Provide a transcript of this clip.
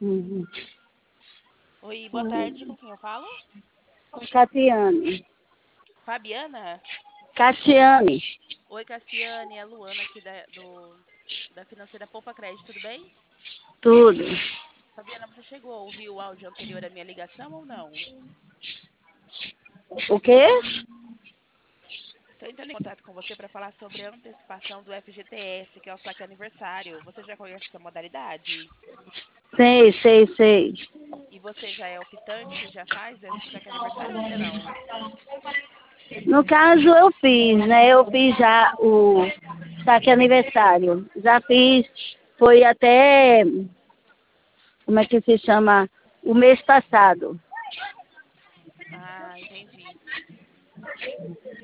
Uhum. Oi, boa tarde, com quem eu falo? Catiane. Fabiana? Catiane, Oi, Cassiane, é a Luana aqui da Financeira Poupa Crédito, tudo bem? tudo. Fabiana, você chegou a ouvir o áudio anterior à minha ligação ou não? O quê? Estou entrando em contato com você para falar sobre a antecipação do FGTS, que é o saque aniversário. Você já conhece essa modalidade? Sei. E você já é optante? Já faz esse saque aniversário ou ainda não? No caso, eu fiz, né? Eu fiz já o saque aniversário. Já fiz, foi até, como é que se chama? O mês passado. Ah, entendi.